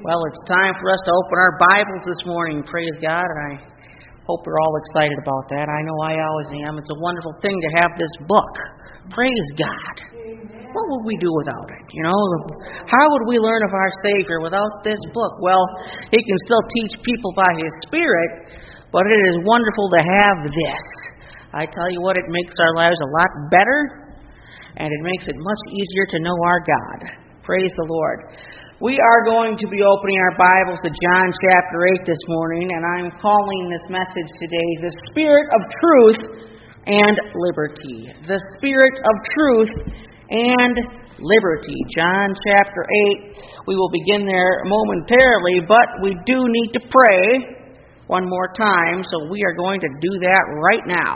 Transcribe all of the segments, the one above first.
Well, it's time for us to open our Bibles this morning. Praise God, and I hope you're all excited about that. I know I always am. It's a wonderful thing to have this book. Praise God. What would we do without it? You know, how would we learn of our Savior without this book? Well, He can still teach people by His Spirit, but it is wonderful to have this. I tell you what, it makes our lives a lot better, and it makes it much easier to know our God. Praise the Lord. We are going to be opening our Bibles to John chapter 8 this morning, and I'm calling this message today, The Spirit of Truth and Liberty. The Spirit of Truth and Liberty. John chapter 8. We will begin there momentarily, but we do need to pray one more time, so we are going to do that right now.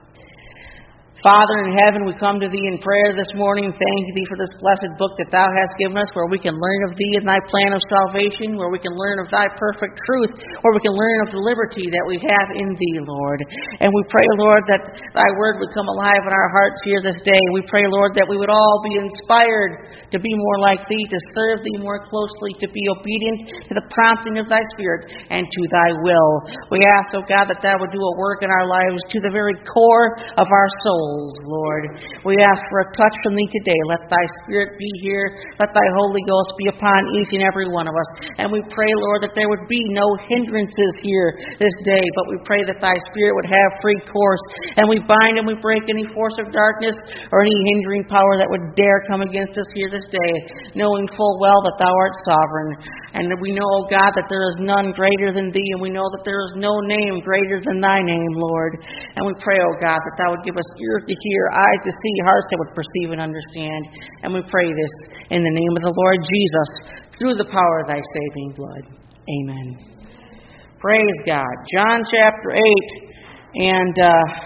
Father in heaven, we come to Thee in prayer this morning. Thank Thee for this blessed book that Thou hast given us, where we can learn of Thee and Thy plan of salvation, where we can learn of Thy perfect truth, where we can learn of the liberty that we have in Thee, Lord. And we pray, Lord, that Thy word would come alive in our hearts here this day. We pray, Lord, that we would all be inspired to be more like Thee, to serve Thee more closely, to be obedient to the prompting of Thy Spirit and to Thy will. We ask, oh God, that Thou would do a work in our lives to the very core of our souls. Lord, we ask for a touch from Thee today. Let Thy Spirit be here. Let Thy Holy Ghost be upon each and every one of us. And we pray, Lord, that there would be no hindrances here this day, but we pray that Thy Spirit would have free course. And we bind and we break any force of darkness or any hindering power that would dare come against us here this day, knowing full well that Thou art sovereign. And that we know, O God, that there is none greater than Thee, and we know that there is no name greater than Thy name, Lord. And we pray, O God, that Thou would give us ears to hear, eyes to see, hearts that would perceive and understand. And we pray this in the name of the Lord Jesus, through the power of Thy saving blood. Amen. Praise God. John chapter 8. And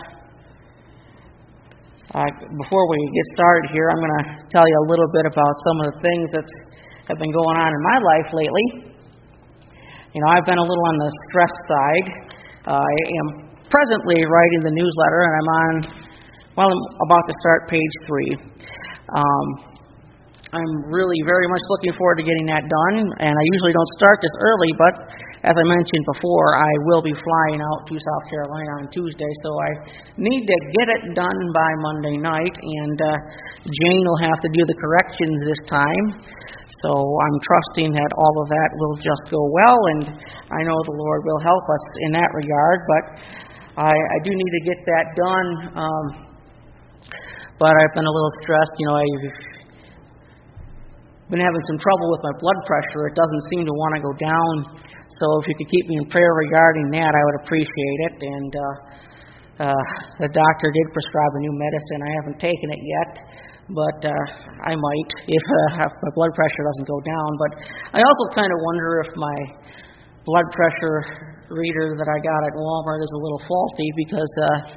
before we get started here, I'm going to tell you a little bit about some of the things that have been going on in my life lately. You know, I've been a little on the stress side. I am presently writing the newsletter, and I'm about to start page 3. I'm really very much looking forward to getting that done, and I usually don't start this early, but as I mentioned before, I will be flying out to South Carolina on Tuesday, so I need to get it done by Monday night, and Jane will have to do the corrections this time. So I'm trusting that all of that will just go well, and I know the Lord will help us in that regard, but I do need to get that done. But I've been a little stressed. You know, I've been having some trouble with my blood pressure. It doesn't seem to want to go down. So if you could keep me in prayer regarding that, I would appreciate it. And the doctor did prescribe a new medicine. I haven't taken it yet, but I might if my blood pressure doesn't go down. But I also kind of wonder if my blood pressure reader that I got at Walmart is a little faulty, because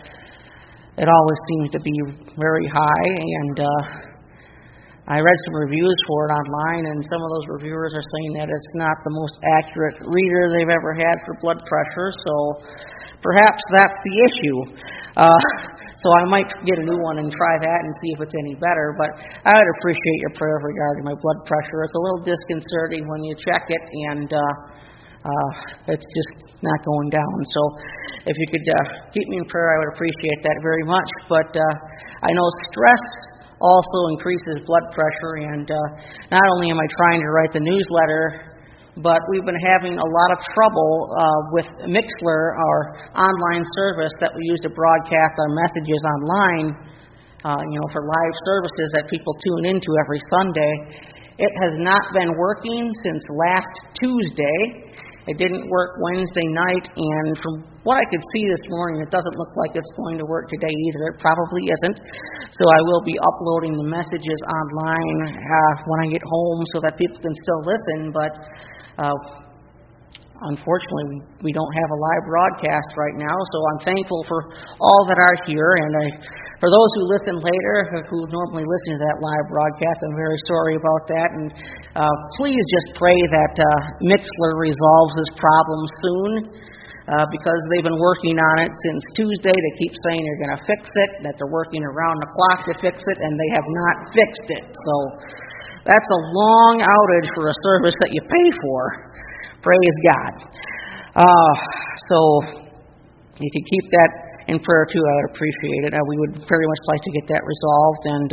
it always seems to be very high, and I read some reviews for it online, and some of those reviewers are saying that it's not the most accurate reader they've ever had for blood pressure, so perhaps that's the issue. So I might get a new one and try that and see if it's any better, but I would appreciate your prayer regarding my blood pressure. It's a little disconcerting when you check it, and it's just not going down. So if you could keep me in prayer, I would appreciate that very much. But I know stress also increases blood pressure, and not only am I trying to write the newsletter, but we've been having a lot of trouble with Mixler, our online service that we use to broadcast our messages online, for live services that people tune into every Sunday. It has not been working since last Tuesday. It didn't work Wednesday night, and from what I could see this morning, it doesn't look like it's going to work today either. It probably isn't. So I will be uploading the messages online when I get home so that people can still listen, but unfortunately, we don't have a live broadcast right now, so I'm thankful for all that are here, and for those who listen later, who normally listen to that live broadcast, I'm very sorry about that, and please just pray that Mixler resolves this problem soon, because they've been working on it since Tuesday. They keep saying they're going to fix it, that they're working around the clock to fix it, and they have not fixed it. So that's a long outage for a service that you pay for. Praise God. So you could keep that in prayer too. I would appreciate it. We would very much like to get that resolved. And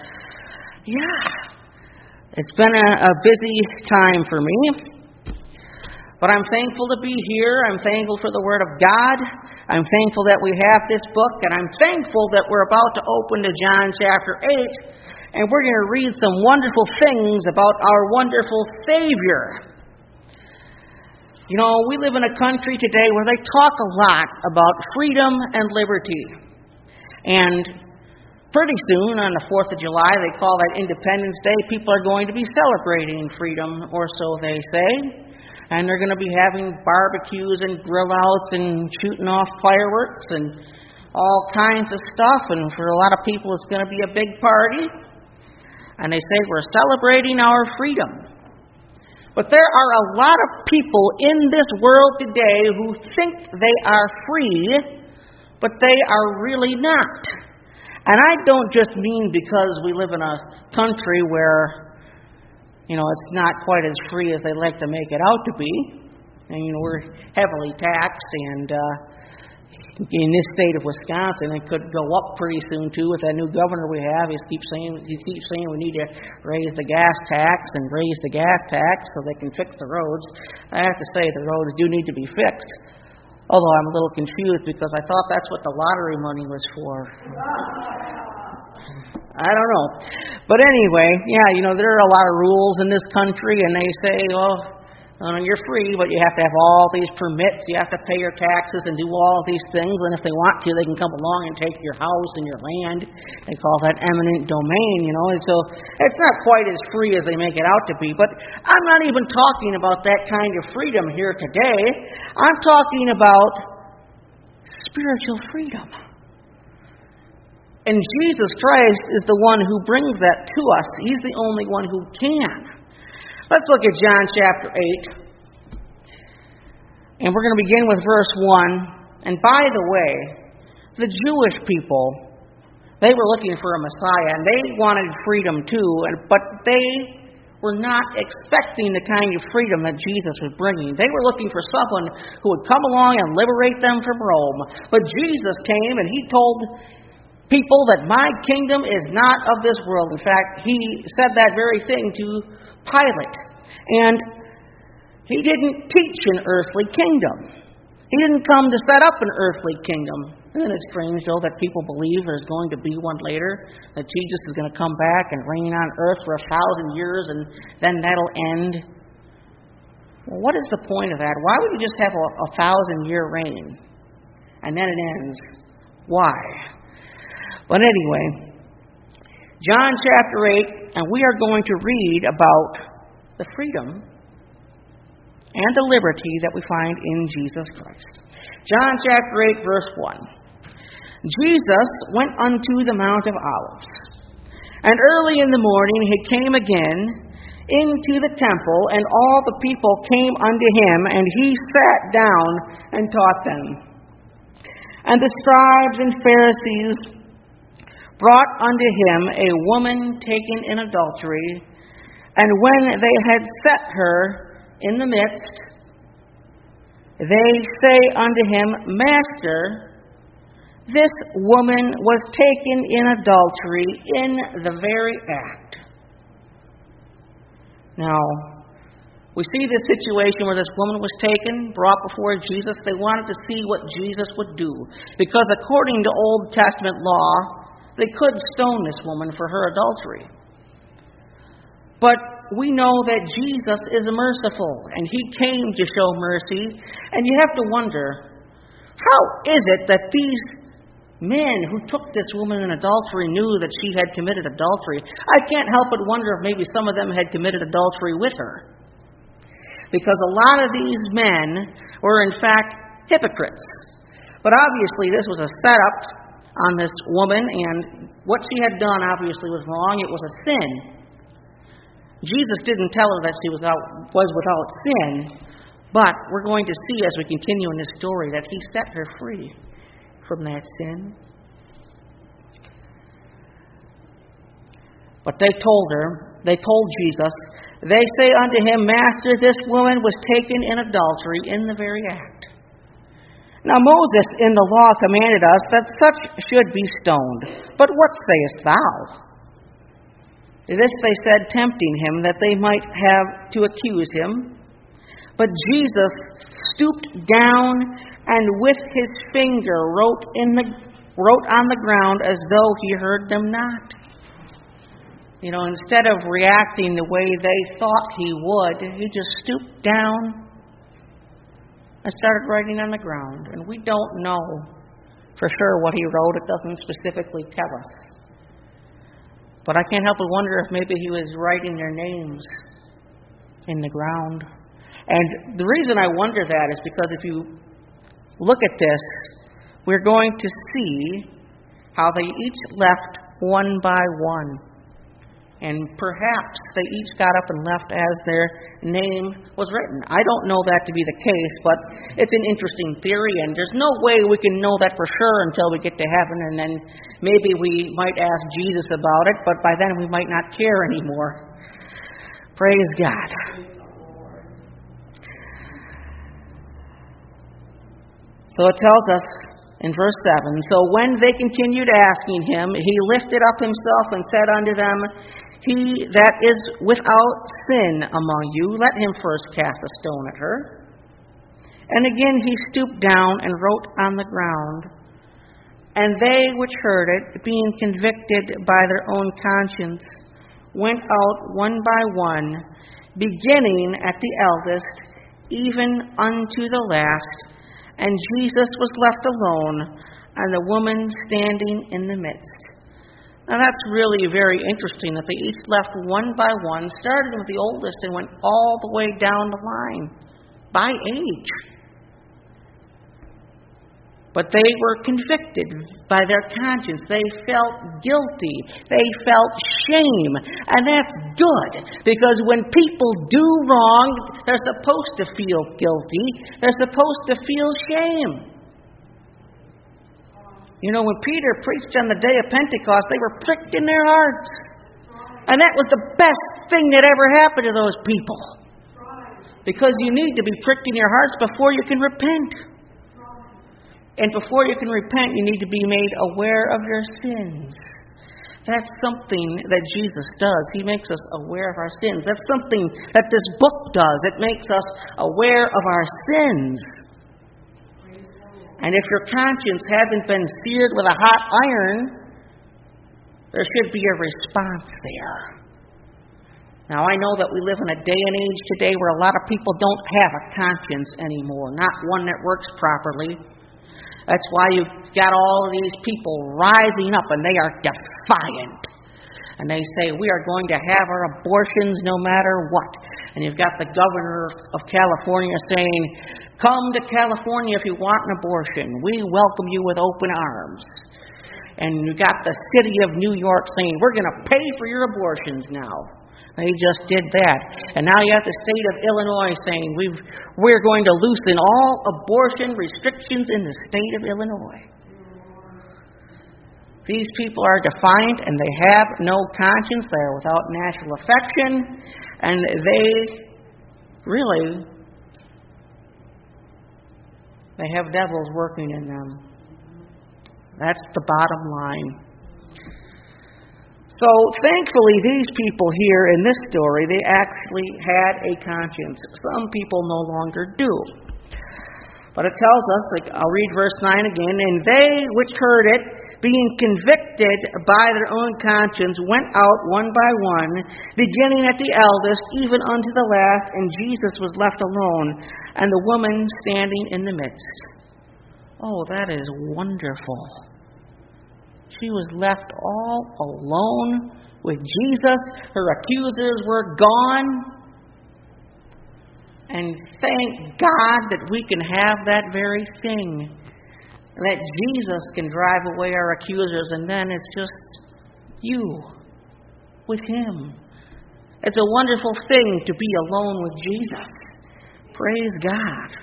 it's been a busy time for me. But I'm thankful to be here. I'm thankful for the Word of God. I'm thankful that we have this book. And I'm thankful that we're about to open to John chapter 8. And we're going to read some wonderful things about our wonderful Savior. You know, we live in a country today where they talk a lot about freedom and liberty. And pretty soon, on the 4th of July, they call that Independence Day, people are going to be celebrating freedom, or so they say. And they're going to be having barbecues and grill-outs and shooting off fireworks and all kinds of stuff. And for a lot of people, it's going to be a big party. And they say we're celebrating our freedom. But there are a lot of people in this world today who think they are free, but they are really not. And I don't just mean because we live in a country where, you know, it's not quite as free as they like to make it out to be. And, you know, we're heavily taxed, and in this state of Wisconsin, it could go up pretty soon, too, with that new governor we have. He keeps saying we need to raise the gas tax and raise the gas tax so they can fix the roads. I have to say, the roads do need to be fixed. Although I'm a little confused because I thought that's what the lottery money was for. I don't know. But anyway, you know, there are a lot of rules in this country, and they say, well, you're free, but you have to have all these permits. You have to pay your taxes and do all of these things. And if they want to, they can come along and take your house and your land. They call that eminent domain, you know. And so it's not quite as free as they make it out to be. But I'm not even talking about that kind of freedom here today. I'm talking about spiritual freedom. And Jesus Christ is the one who brings that to us. He's the only one who can. Let's look at John chapter 8. And we're going to begin with verse 1. And by the way, the Jewish people, they were looking for a Messiah, and they wanted freedom too, but they were not expecting the kind of freedom that Jesus was bringing. They were looking for someone who would come along and liberate them from Rome. But Jesus came, and he told people that my kingdom is not of this world. In fact, he said that very thing to Pilate. And he didn't teach an earthly kingdom. He didn't come to set up an earthly kingdom. Isn't it strange, though, that people believe there's going to be one later? That Jesus is going to come back and reign on earth for 1,000 years and then that'll end? Well, what is the point of that? Why would you just have a 1,000-year reign and then it ends? Why? But anyway, John chapter 8, and we are going to read about the freedom and the liberty that we find in Jesus Christ. John chapter 8, verse 1. Jesus went unto the Mount of Olives, and early in the morning he came again into the temple, and all the people came unto him, and he sat down and taught them. And the scribes and Pharisees brought unto him a woman taken in adultery, and when they had set her in the midst, they say unto him, Master, this woman was taken in adultery in the very act. Now, we see this situation where this woman was taken, brought before Jesus. They wanted to see what Jesus would do, because according to Old Testament law, they could stone this woman for her adultery. But we know that Jesus is merciful, and he came to show mercy. And you have to wonder, how is it that these men who took this woman in adultery knew that she had committed adultery? I can't help but wonder if maybe some of them had committed adultery with her. Because a lot of these men were in fact hypocrites. But obviously this was a setup on this woman, and what she had done obviously was wrong. It was a sin. Jesus didn't tell her that she was without sin, but we're going to see as we continue in this story that he set her free from that sin. But they told her, they told Jesus, they say unto him, Master, this woman was taken in adultery in the very act. Now Moses in the law commanded us that such should be stoned. But what sayest thou? This they said, tempting him, that they might have to accuse him. But Jesus stooped down and with his finger wrote on the ground as though he heard them not. Instead of reacting the way they thought he would, he just stooped down and started writing on the ground. And we don't know for sure what he wrote. It doesn't specifically tell us. But I can't help but wonder if maybe he was writing their names in the ground. And the reason I wonder that is because if you look at this, we're going to see how they each left one by one. And perhaps they each got up and left as their name was written. I don't know that to be the case, but it's an interesting theory, and there's no way we can know that for sure until we get to heaven, and then maybe we might ask Jesus about it, but by then we might not care anymore. Praise God. So it tells us in verse 7, So when they continued asking him, he lifted up himself and said unto them, He that is without sin among you, let him first cast a stone at her. And again he stooped down and wrote on the ground. And they which heard it, being convicted by their own conscience, went out one by one, beginning at the eldest, even unto the last. And Jesus was left alone, and the woman standing in the midst. Now that's really very interesting that they each left one by one, started with the oldest and went all the way down the line by age. But they were convicted by their conscience. They felt guilty. They felt shame. And that's good, because when people do wrong, they're supposed to feel guilty. They're supposed to feel shame. When Peter preached on the day of Pentecost, they were pricked in their hearts. And that was the best thing that ever happened to those people. Because you need to be pricked in your hearts before you can repent. And before you can repent, you need to be made aware of your sins. That's something that Jesus does. He makes us aware of our sins. That's something that this book does. It makes us aware of our sins. And if your conscience hasn't been seared with a hot iron, there should be a response there. Now, I know that we live in a day and age today where a lot of people don't have a conscience anymore, not one that works properly. That's why you've got all of these people rising up, and they are defiant. And they say, we are going to have our abortions no matter what. And you've got the governor of California saying, come to California if you want an abortion. We welcome you with open arms. And you've got the city of New York saying, we're going to pay for your abortions now. They just did that. And now you have the state of Illinois saying, we're going to loosen all abortion restrictions in the state of Illinois. These people are defiant, and they have no conscience. They are without natural affection, and they have devils working in them. That's the bottom line. So, thankfully, these people here in this story, they actually had a conscience. Some people no longer do. But it tells us, I'll read verse 9 again, and they which heard it, being convicted by their own conscience, went out one by one, beginning at the eldest, even unto the last, and Jesus was left alone, and the woman standing in the midst. Oh, that is wonderful. She was left all alone with Jesus. Her accusers were gone. And thank God that we can have that very thing. That Jesus can drive away our accusers, and then it's just you with Him. It's a wonderful thing to be alone with Jesus. Praise God.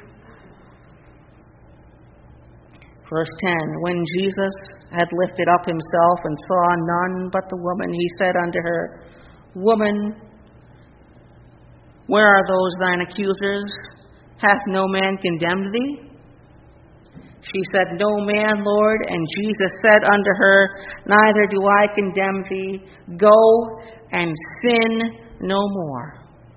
Verse 10, when Jesus had lifted up himself and saw none but the woman, he said unto her, Woman, where are those thine accusers? Hath no man condemned thee? She said, No man, Lord. And Jesus said unto her, Neither do I condemn thee. Go and sin no more.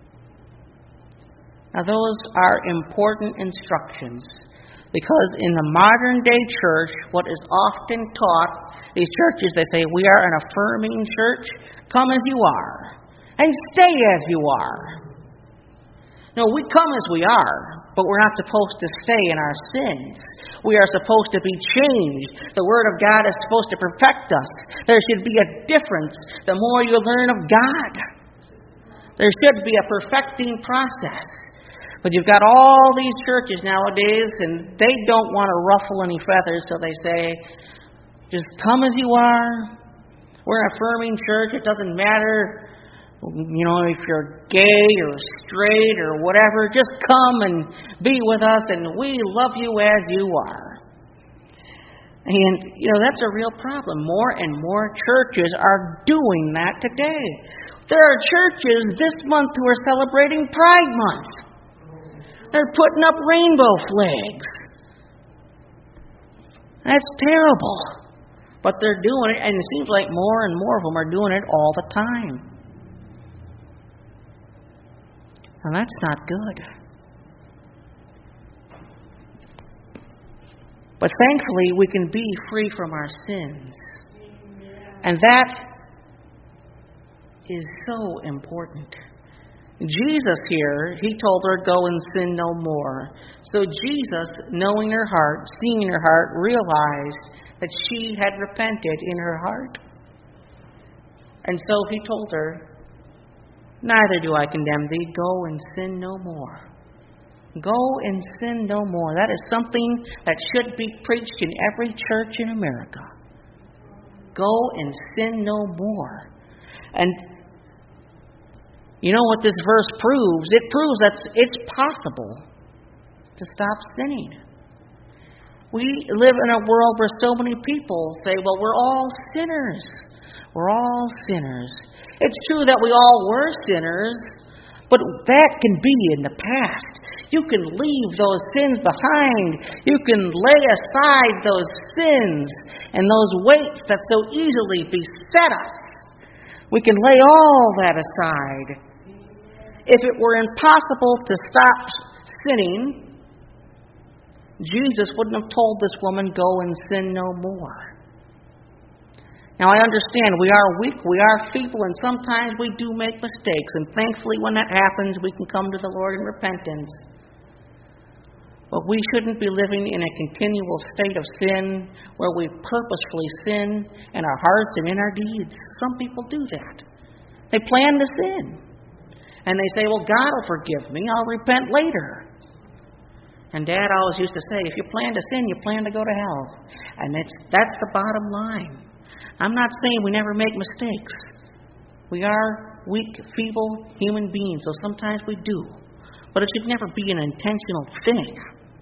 Now those are important instructions, because in the modern day church, what is often taught, these churches, they say, we are an affirming church. Come as you are, and stay as you are. No, we come as we are, but we're not supposed to stay in our sins. We are supposed to be changed. The Word of God is supposed to perfect us. There should be a difference the more you learn of God. There should be a perfecting process. But you've got all these churches nowadays, and they don't want to ruffle any feathers, so they say, just come as you are. We're an affirming church. It doesn't matter, if you're gay or straight or whatever. Just come and be with us, and we love you as you are. And, that's a real problem. More and more churches are doing that today. There are churches this month who are celebrating Pride Month. They're putting up rainbow flags. That's terrible. But they're doing it, and it seems like more and more of them are doing it all the time. And that's not good. But thankfully, we can be free from our sins. And that is so important. Jesus here, he told her, go and sin no more. So Jesus, knowing her heart, seeing her heart, realized that she had repented in her heart. And so he told her, neither do I condemn thee. Go and sin no more. Go and sin no more. That is something that should be preached in every church in America. Go and sin no more. And you know what this verse proves? It proves that it's possible to stop sinning. We live in a world where so many people say, well, we're all sinners. We're all sinners. It's true that we all were sinners, but that can be in the past. You can leave those sins behind. You can lay aside those sins and those weights that so easily beset us. We can lay all that aside. If it were impossible to stop sinning, Jesus wouldn't have told this woman, go and sin no more. Now, I understand we are weak, we are feeble, and sometimes we do make mistakes. And thankfully, when that happens, we can come to the Lord in repentance. But we shouldn't be living in a continual state of sin where we purposefully sin in our hearts and in our deeds. Some people do that. They plan to sin. And they say, well, God will forgive me. I'll repent later. And Dad always used to say, if you plan to sin, you plan to go to hell. And that's the bottom line. I'm not saying we never make mistakes. We are weak, feeble human beings, so sometimes we do. But it should never be an intentional thing.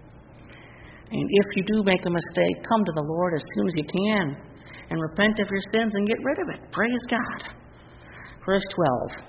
And if you do make a mistake, come to the Lord as soon as you can and repent of your sins and get rid of it. Praise God. Verse 12.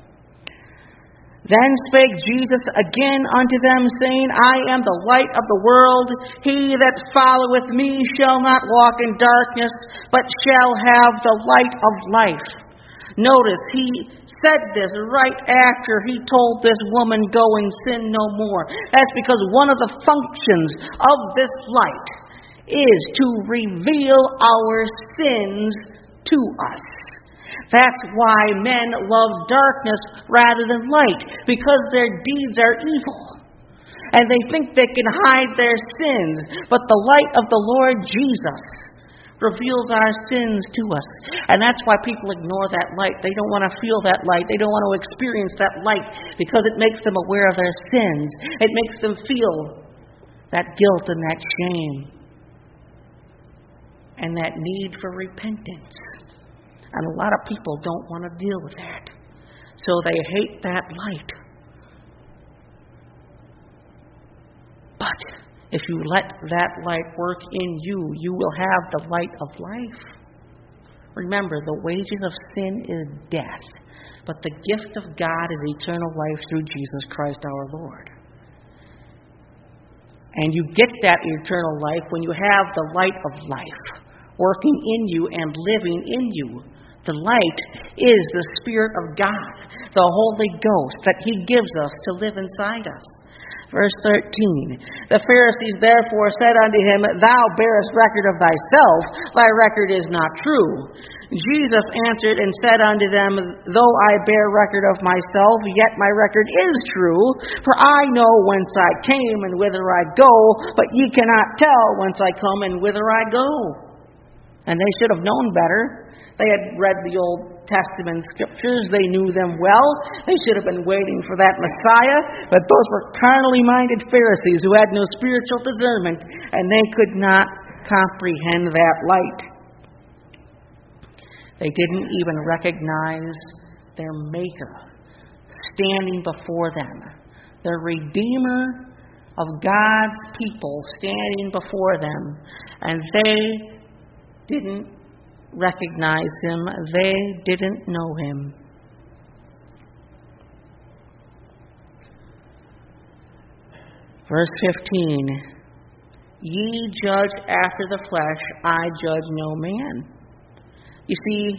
Then spake Jesus again unto them, saying, I am the light of the world. He that followeth me shall not walk in darkness, but shall have the light of life. Notice, he said this right after he told this woman, go and sin no more. That's because one of the functions of this light is to reveal our sins to us. That's why men love darkness rather than light, because their deeds are evil. And they think they can hide their sins. But the light of the Lord Jesus reveals our sins to us. And that's why people ignore that light. They don't want to feel that light. They don't want to experience that light because it makes them aware of their sins. It makes them feel that guilt and that shame and that need for repentance. And a lot of people don't want to deal with that. So they hate that light. But if you let that light work in you, you will have the light of life. Remember, the wages of sin is death, but the gift of God is eternal life through Jesus Christ our Lord. And you get that eternal life when you have the light of life working in you and living in you. The light is the Spirit of God, the Holy Ghost that He gives us to live inside us. Verse 13, the Pharisees therefore said unto him, Thou bearest record of thyself, thy record is not true. Jesus answered and said unto them, Though I bear record of myself, yet my record is true. For I know whence I came and whither I go, but ye cannot tell whence I come and whither I go. And they should have known better. They had read the Old Testament scriptures. They knew them well. They should have been waiting for that Messiah. But those were carnally minded Pharisees who had no spiritual discernment, and they could not comprehend that light. They didn't even recognize their Maker standing before them, the Redeemer of God's people standing before them, and they didn't recognize Him. They didn't know Him. Verse 15, Ye judge after the flesh, I judge no man. You see,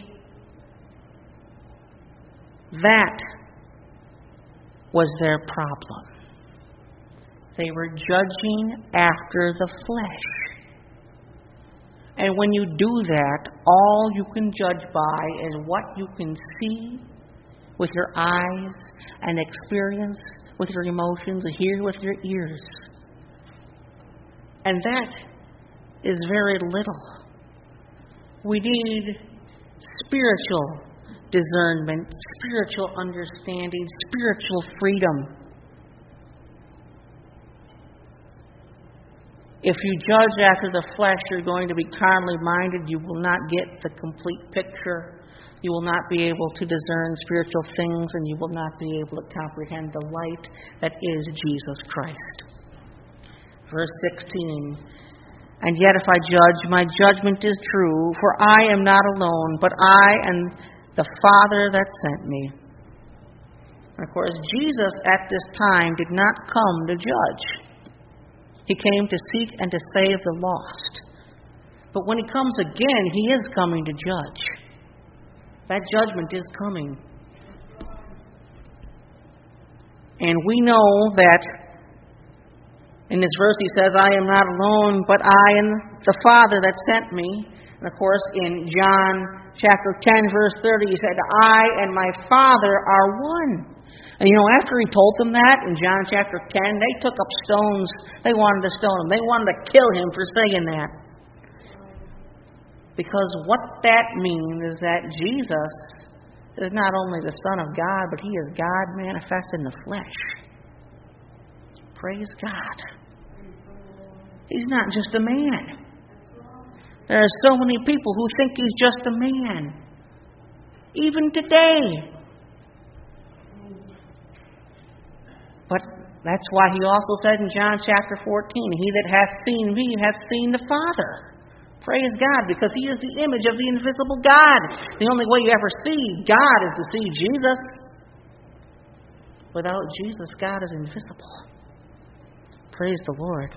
that was their problem. They were judging after the flesh. And when you do that, all you can judge by is what you can see with your eyes and experience with your emotions and hear with your ears. And that is very little. We need spiritual discernment, spiritual understanding, spiritual freedom. If you judge after the flesh, you're going to be carnally minded. You will not get the complete picture. You will not be able to discern spiritual things, and you will not be able to comprehend the light that is Jesus Christ. Verse 16, And yet if I judge, my judgment is true, for I am not alone, but I and the Father that sent me. And of course, Jesus at this time did not come to judge. He came to seek and to save the lost. But when He comes again, He is coming to judge. That judgment is coming. And we know that in this verse He says, I am not alone, but I and the Father that sent me. And of course, in John chapter 10, verse 30, He said, I and my Father are one. And after He told them that in John chapter 10, they took up stones. They wanted to stone Him. They wanted to kill Him for saying that. Because what that means is that Jesus is not only the Son of God, but He is God manifest in the flesh. Praise God. He's not just a man. There are so many people who think He's just a man. Even today. But that's why He also said in John chapter 14, He that hath seen me hath seen the Father. Praise God, because He is the image of the invisible God. The only way you ever see God is to see Jesus. Without Jesus, God is invisible. Praise the Lord.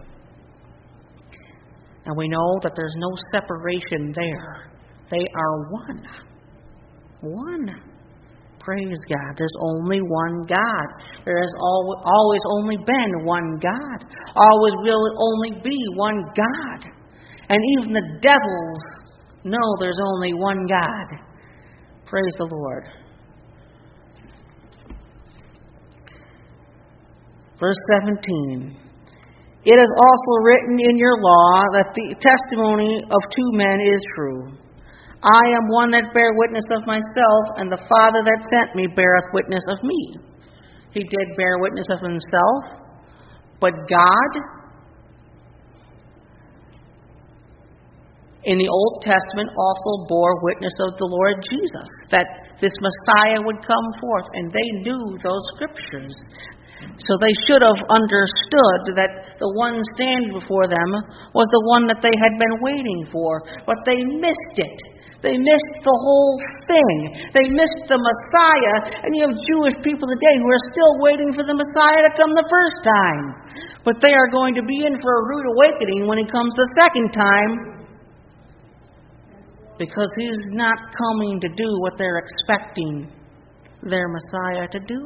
And we know that there's no separation there. They are one. One. Praise God. There's only one God. There has always only been one God. Always will only be one God. And even the devils know there's only one God. Praise the Lord. Verse 17. It is also written in your law that the testimony of two men is true. I am one that bear witness of myself, and the Father that sent me beareth witness of me. He did bear witness of Himself, but God, in the Old Testament, also bore witness of the Lord Jesus, that this Messiah would come forth, and they knew those scriptures. So they should have understood that the one standing before them was the one that they had been waiting for. But they missed it. They missed the whole thing. They missed the Messiah. And you have Jewish people today who are still waiting for the Messiah to come the first time. But they are going to be in for a rude awakening when he comes the second time. Because he's not coming to do what they're expecting their Messiah to do.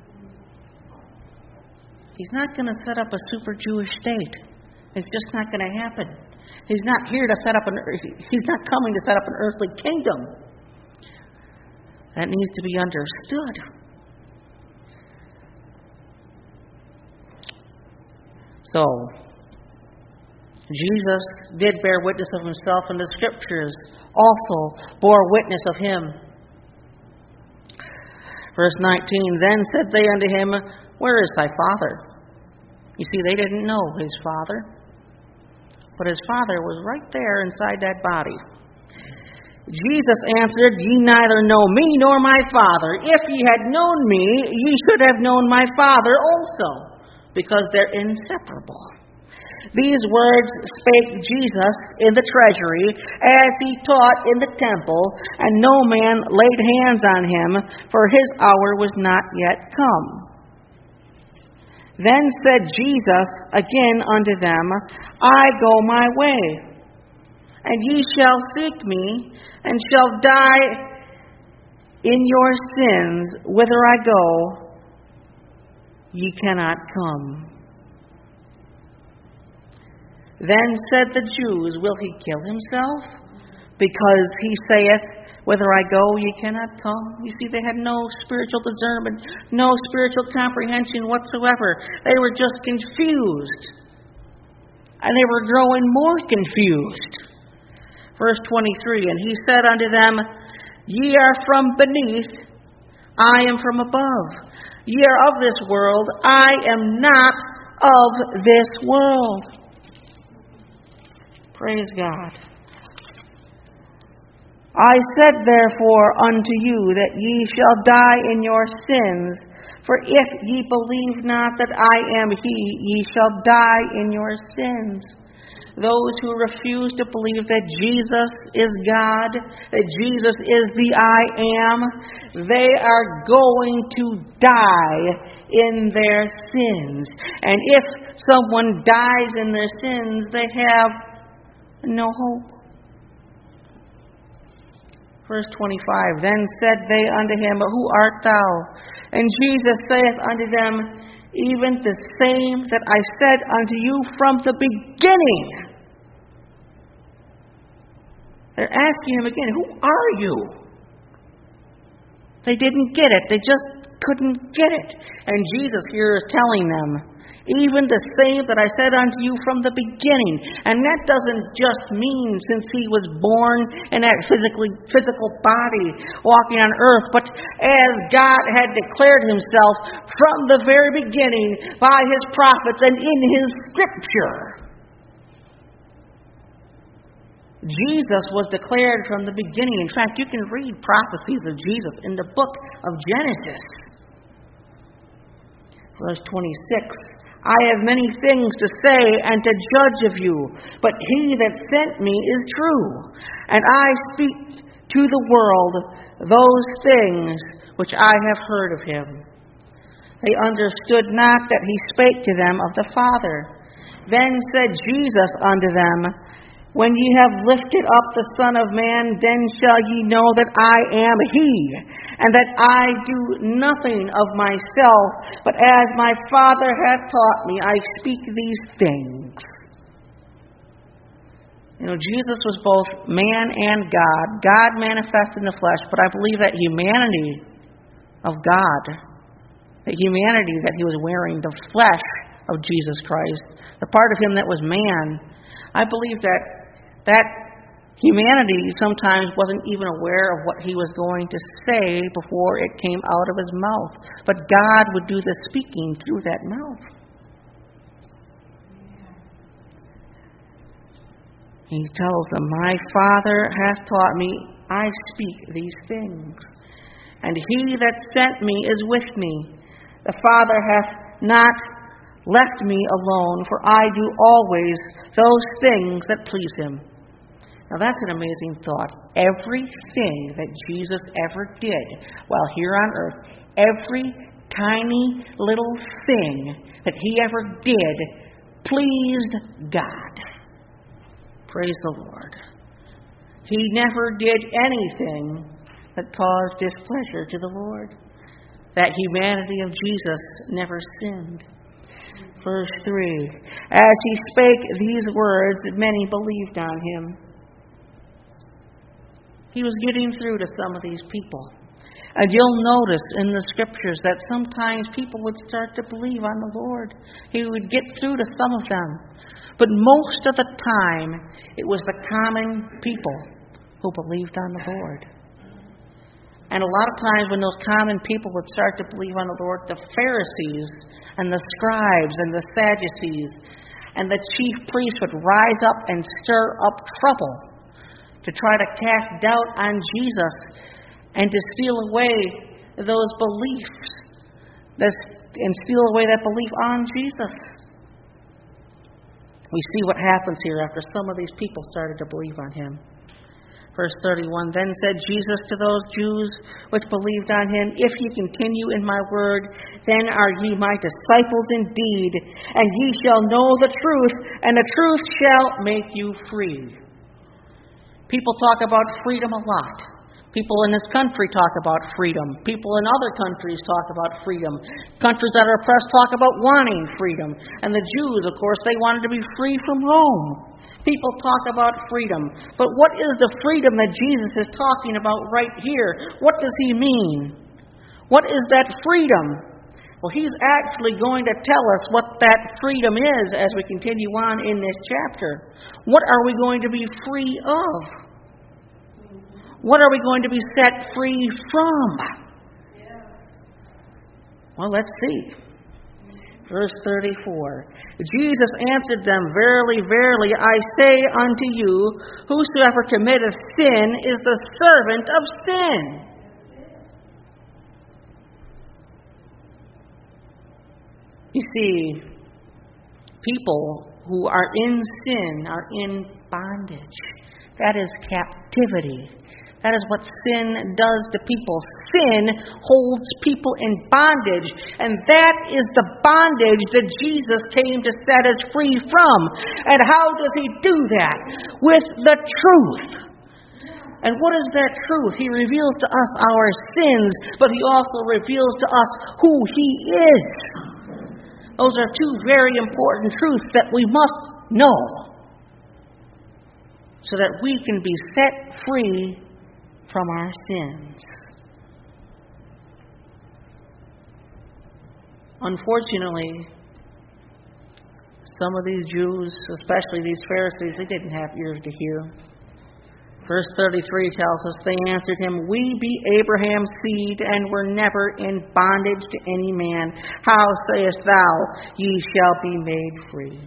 He's not going to set up a super Jewish state. It's just not going to happen. He's not here to set up he's not coming to set up an earthly kingdom. That needs to be understood. So, Jesus did bear witness of himself, and the Scriptures also bore witness of him. Verse 19, then said they unto him, where is thy Father? You see, they didn't know his Father. But his Father was right there inside that body. Jesus answered, ye neither know me nor my Father. If ye had known me, ye should have known my Father also, because they're inseparable. These words spake Jesus in the treasury, as he taught in the temple, and no man laid hands on him, for his hour was not yet come. Then said Jesus again unto them, I go my way, and ye shall seek me, and shall die in your sins. Whither I go, ye cannot come. Then said the Jews, will he kill himself? Because he saith, whither I go, ye cannot come. You see, they had no spiritual discernment, no spiritual comprehension whatsoever. They were just confused. And they were growing more confused. Verse 23, and he said unto them, ye are from beneath, I am from above. Ye are of this world, I am not of this world. Praise God. I said therefore unto you that ye shall die in your sins, for if ye believe not that I am he, ye shall die in your sins. Those who refuse to believe that Jesus is God, that Jesus is the I am, they are going to die in their sins. And if someone dies in their sins, they have no hope. Verse 25, then said they unto him, who art thou? And Jesus saith unto them, even the same that I said unto you from the beginning. They're asking him again, who are you? They didn't get it. They just couldn't get it. And Jesus here is telling them, even the same that I said unto you from the beginning. And that doesn't just mean since he was born in that physical body walking on earth, but as God had declared himself from the very beginning by his prophets and in his Scripture. Jesus was declared from the beginning. In fact, you can read prophecies of Jesus in the book of Genesis. Verse 26, I have many things to say and to judge of you, but he that sent me is true, and I speak to the world those things which I have heard of him. They understood not that he spake to them of the Father. Then said Jesus unto them, when ye have lifted up the Son of Man, then shall ye know that I am he, and that I do nothing of myself, but as my Father hath taught me, I speak these things. You know, Jesus was both man and God. God manifested in the flesh, but I believe that humanity of God, the humanity that he was wearing, the flesh of Jesus Christ, the part of him that was man, I believe that humanity sometimes wasn't even aware of what he was going to say before it came out of his mouth. But God would do the speaking through that mouth. He tells them, my Father hath taught me, I speak these things. And he that sent me is with me. The Father hath not left me alone, for I do always those things that please him. Now that's an amazing thought. Everything that Jesus ever did while here on earth, every tiny little thing that he ever did pleased God. Praise the Lord. He never did anything that caused displeasure to the Lord. That humanity of Jesus never sinned. Verse 3, as he spake these words, many believed on him. He was getting through to some of these people. And you'll notice in the scriptures that sometimes people would start to believe on the Lord. He would get through to some of them. But most of the time, it was the common people who believed on the Lord. And a lot of times when those common people would start to believe on the Lord, the Pharisees and the scribes and the Sadducees and the chief priests would rise up and stir up trouble to try to cast doubt on Jesus and to steal away those beliefs and steal away that belief on Jesus. We see what happens here after some of these people started to believe on him. Verse 31, then said Jesus to those Jews which believed on him, if ye continue in my word, then are ye my disciples indeed, and ye shall know the truth, and the truth shall make you free. People talk about freedom a lot. People in this country talk about freedom. People in other countries talk about freedom. Countries that are oppressed talk about wanting freedom. And the Jews, of course, they wanted to be free from Rome. People talk about freedom. But what is the freedom that Jesus is talking about right here? What does he mean? What is that freedom? Well, he's actually going to tell us what that freedom is as we continue on in this chapter. What are we going to be free of? What are we going to be set free from? Well, let's see. Verse 34. Jesus answered them, verily, verily, I say unto you, whosoever committeth sin is the servant of sin. You see, people who are in sin are in bondage. That is captivity. That is what sin does to people. Sin holds people in bondage. And that is the bondage that Jesus came to set us free from. And how does he do that? With the truth. And what is that truth? He reveals to us our sins, but he also reveals to us who he is. Those are two very important truths that we must know so that we can be set free from our sins. Unfortunately, some of these Jews, especially these Pharisees, they didn't have ears to hear. Verse 33 tells us, they answered him, we be Abraham's seed, and were never in bondage to any man. How sayest thou, ye shall be made free?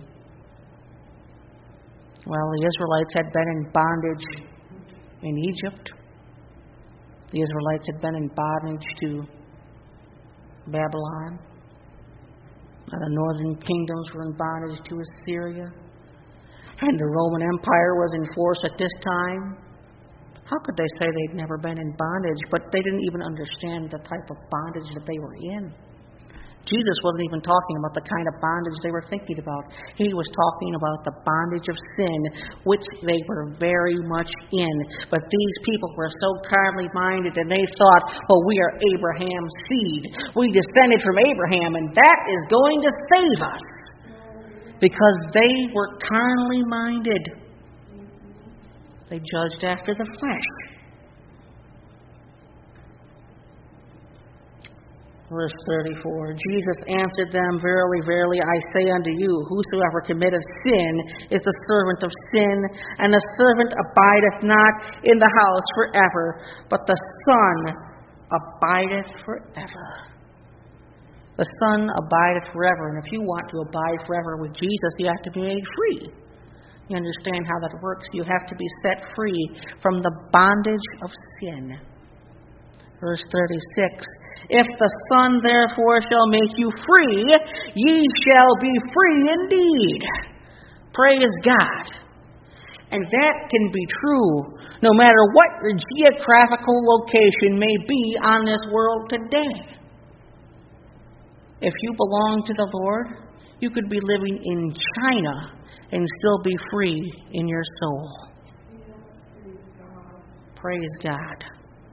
Well, the Israelites had been in bondage in Egypt. The Israelites had been in bondage to Babylon. And the northern kingdoms were in bondage to Assyria. And the Roman Empire was in force at this time. How could they say they'd never been in bondage? But they didn't even understand the type of bondage that they were in. Jesus wasn't even talking about the kind of bondage they were thinking about. He was talking about the bondage of sin, which they were very much in. But these people were so carnally minded, and they thought, well, we are Abraham's seed. We descended from Abraham, and that is going to save us. Because they were carnally minded. They judged after the flesh. Verse 34, Jesus answered them, verily, verily, I say unto you, whosoever committeth sin is the servant of sin, and the servant abideth not in the house forever, but the Son abideth forever. The Son abideth forever, and if you want to abide forever with Jesus, you have to be made free. You understand how that works? You have to be set free from the bondage of sin. Verse 36, if the Son therefore shall make you free, ye shall be free indeed. Praise God. And that can be true no matter what your geographical location may be on this world today. If you belong to the Lord, you could be living in China and still be free in your soul. Praise God.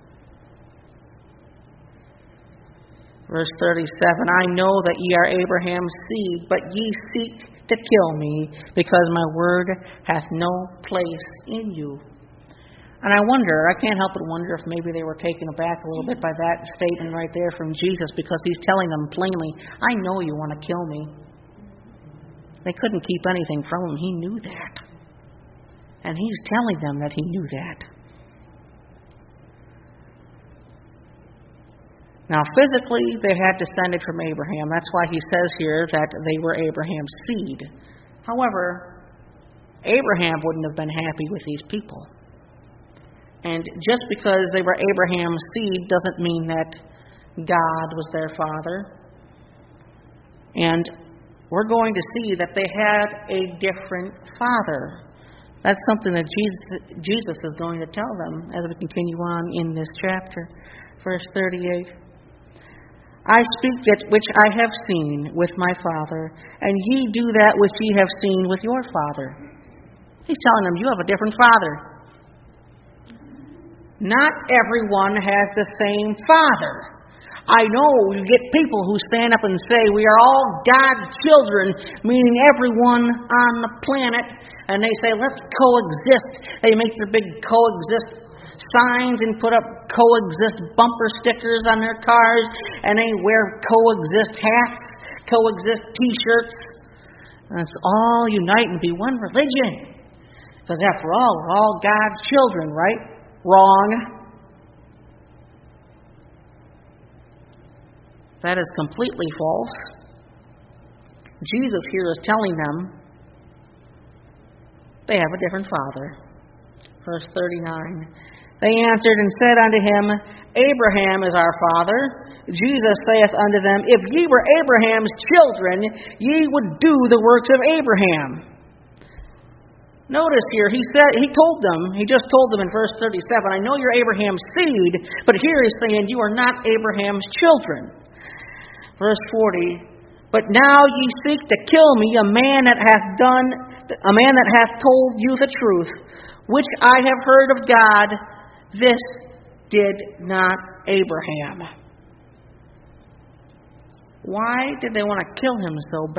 Verse 37, I know that ye are Abraham's seed, but ye seek to kill me, because my word hath no place in you. And I can't help but wonder if maybe they were taken aback a little bit by that statement right there from Jesus, because he's telling them plainly, I know you want to kill me. They couldn't keep anything from him. He knew that. And he's telling them that he knew that. Now, physically, they had descended from Abraham. That's why he says here that they were Abraham's seed. However, Abraham wouldn't have been happy with these people. And just because they were Abraham's seed doesn't mean that God was their father. And we're going to see that they had a different father. That's something that Jesus is going to tell them as we continue on in this chapter. Verse 38. I speak that which I have seen with my Father, and ye do that which ye have seen with your father. He's telling them, you have a different father. Not everyone has the same father. I know you get people who stand up and say, we are all God's children, meaning everyone on the planet, and they say, let's coexist. They make their big coexist signs and put up coexist bumper stickers on their cars, and they wear coexist hats, coexist t-shirts. Let's all unite and be one religion. Because after all, we're all God's children, right? Wrong. That is completely false. Jesus here is telling them they have a different father. Verse 39. They answered and said unto him, Abraham is our father. Jesus saith unto them, if ye were Abraham's children, ye would do the works of Abraham. Notice here, he just told them in verse 37, I know you're Abraham's seed, but here he's saying you are not Abraham's children. Verse 40, but now ye seek to kill me, a man that hath told you the truth, which I have heard of God. This did not Abraham. Why did they want to kill him so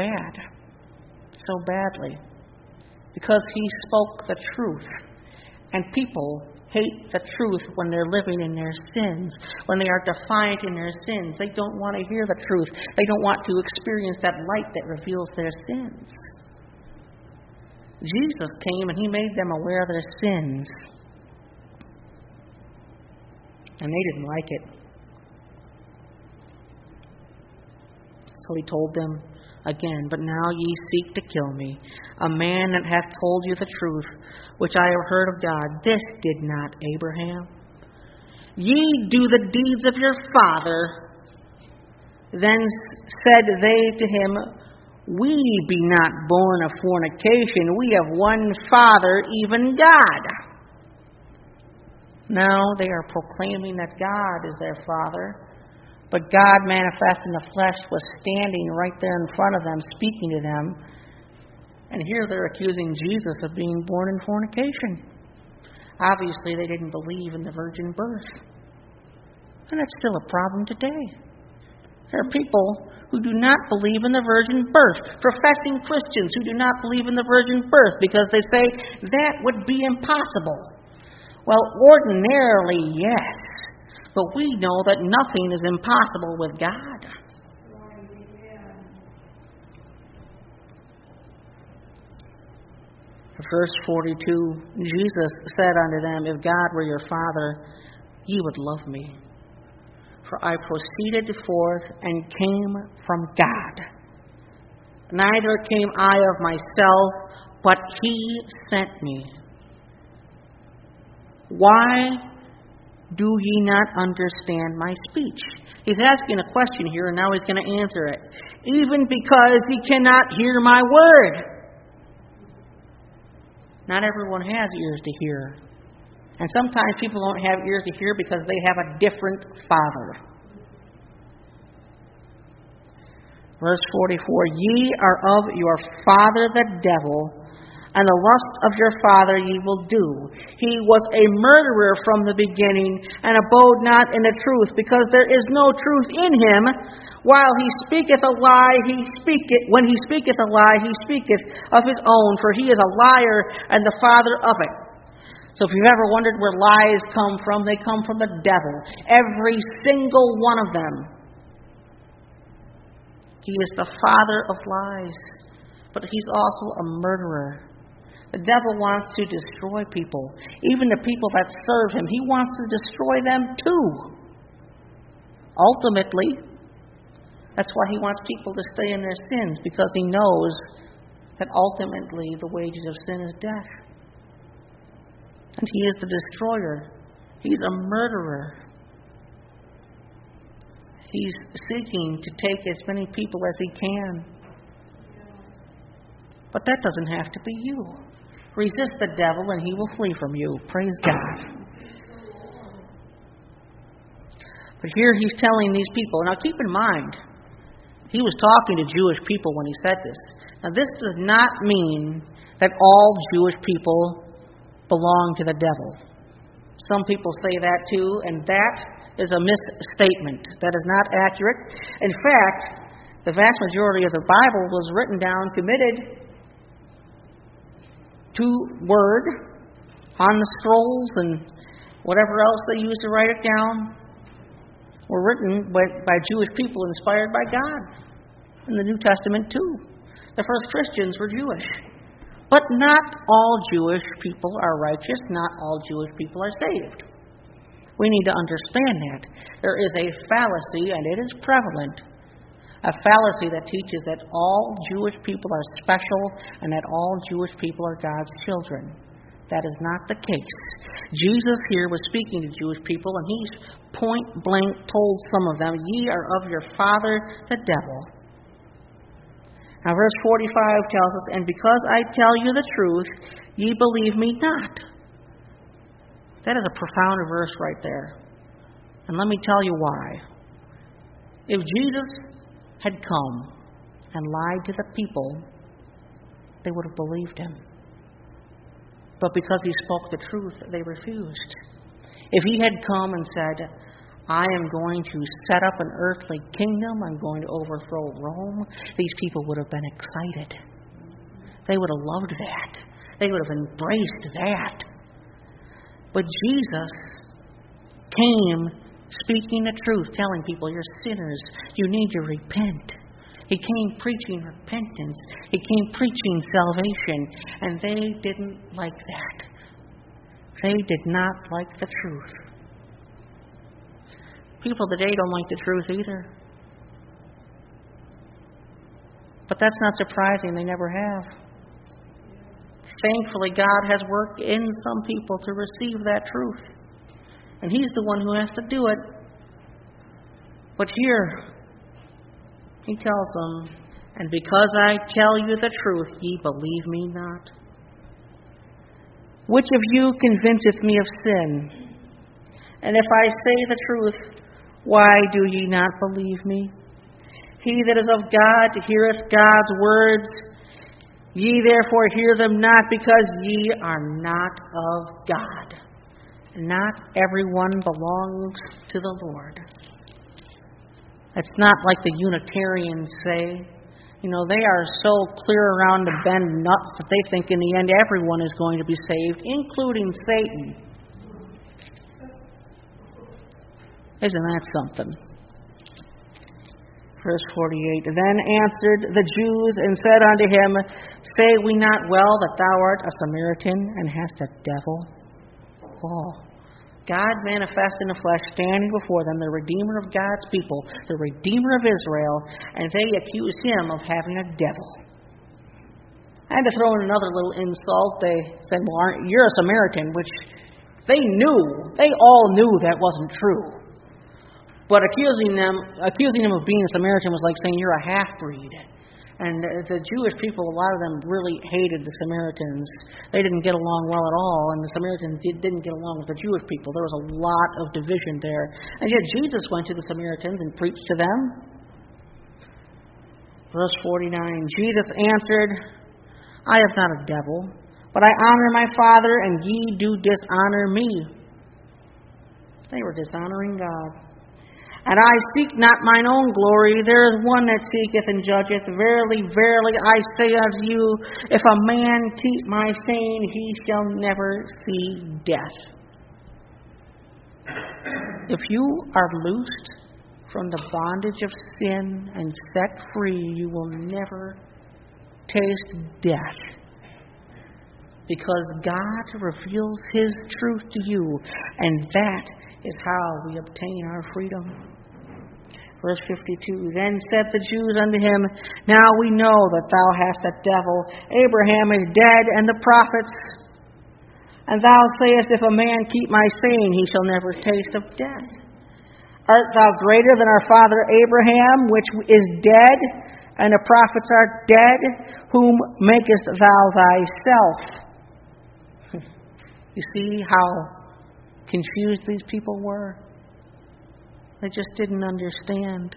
badly? Because he spoke the truth. And people hate the truth when they're living in their sins, when they are defiant in their sins. They don't want to hear the truth. They don't want to experience that light that reveals their sins. Jesus came and he made them aware of their sins. And they didn't like it. So he told them again, but now ye seek to kill me, a man that hath told you the truth, which I have heard of God. This did not Abraham. Ye do the deeds of your father. Then said they to him, we be not born of fornication. We have one Father, even God. Now they are proclaiming that God is their Father. But God manifest in the flesh was standing right there in front of them, speaking to them. And here they're accusing Jesus of being born in fornication. Obviously, they didn't believe in the virgin birth. And that's still a problem today. There are people who do not believe in the virgin birth, professing Christians who do not believe in the virgin birth because they say that would be impossible. Well, ordinarily, yes, but we know that nothing is impossible with God. Verse 42, Jesus said unto them, if God were your Father, ye would love me. For I proceeded forth and came from God. Neither came I of myself, but he sent me. Why Do ye not understand my speech? He's asking a question here, and now he's going to answer it. Even because ye cannot hear my word. Not everyone has ears to hear. And sometimes people don't have ears to hear because they have a different father. Verse 44, ye are of your father the devil, and the lust of your father ye will do. He was a murderer from the beginning, and abode not in the truth, because there is no truth in him. While he speaketh a lie, when he speaketh a lie, he speaketh of his own, for he is a liar and the father of it. So if you've ever wondered where lies come from, they come from the devil. Every single one of them. He is the father of lies, but he's also a murderer. The devil wants to destroy people, even the people that serve him. He wants to destroy them too. Ultimately, that's why he wants people to stay in their sins, because he knows that ultimately the wages of sin is death. And he is the destroyer. He's a murderer. He's seeking to take as many people as he can. But that doesn't have to be you. Resist the devil and he will flee from you. Praise God. But here he's telling these people, now keep in mind, he was talking to Jewish people when he said this. Now this does not mean that all Jewish people belong to the devil. Some people say that too, and that is a misstatement. That is not accurate. In fact, the vast majority of the Bible was written down, committed to word on the scrolls and whatever else they used to write it down, were written by Jewish people inspired by God. In the New Testament too. The first Christians were Jewish. But not all Jewish people are righteous. Not all Jewish people are saved. We need to understand that. There is a fallacy, and it is prevalent, a fallacy that teaches that all Jewish people are special and that all Jewish people are God's children. That is not the case. Jesus here was speaking to Jewish people, and he's point blank told some of them, ye are of your father the devil. Now verse 45 tells us, and because I tell you the truth, ye believe me not. That is a profound verse right there. And let me tell you why. If Jesus had come and lied to the people, they would have believed him. But because he spoke the truth, they refused. If he had come and said, I am going to set up an earthly kingdom, I'm going to overthrow Rome, these people would have been excited. They would have loved that. They would have embraced that. But Jesus came speaking the truth, telling people, you're sinners, you need to repent. He came preaching repentance. He came preaching salvation. And they didn't like that. They did not like the truth. People today don't like the truth either. But that's not surprising. They never have. Thankfully, God has worked in some people to receive that truth. And he's the one who has to do it. But here, he tells them, and because I tell you the truth, ye believe me not. Which of you convinceth me of sin? And if I say the truth, why do ye not believe me? He that is of God heareth God's words. Ye therefore hear them not, because ye are not of God. Not everyone belongs to the Lord. It's not like the Unitarians say. You know, they are so clear around the bend nuts that they think in the end everyone is going to be saved, including Satan. Isn't that something? Verse 48, Then answered the Jews and said unto him, Say we not well that thou art a Samaritan and hast a devil? Oh, God manifest in the flesh, standing before them, the Redeemer of God's people, the Redeemer of Israel, and they accuse him of having a devil. And to throw in another little insult, they said, Well, you're a Samaritan, which They all knew that wasn't true. But accusing him of being a Samaritan was like saying you're a half-breed. And the Jewish people, a lot of them really hated the Samaritans. They didn't get along well at all, and the Samaritans didn't get along with the Jewish people. There was a lot of division there. And yet Jesus went to the Samaritans and preached to them. Verse 49, Jesus answered, I have not a devil, but I honor my Father, and ye do dishonor me. They were dishonoring God. And I seek not mine own glory. There is one that seeketh and judgeth. Verily, verily, I say unto you, if a man keep my saying, he shall never see death. If you are loosed from the bondage of sin and set free, you will never taste death. Because God reveals His truth to you, and that is how we obtain our freedom. Verse 52, Then said the Jews unto him, Now we know that thou hast a devil. Abraham is dead, and the prophets. And thou sayest, If a man keep my saying, he shall never taste of death. Art thou greater than our father Abraham, which is dead, and the prophets are dead? Whom makest thou thyself? You see how confused these people were? They just didn't understand.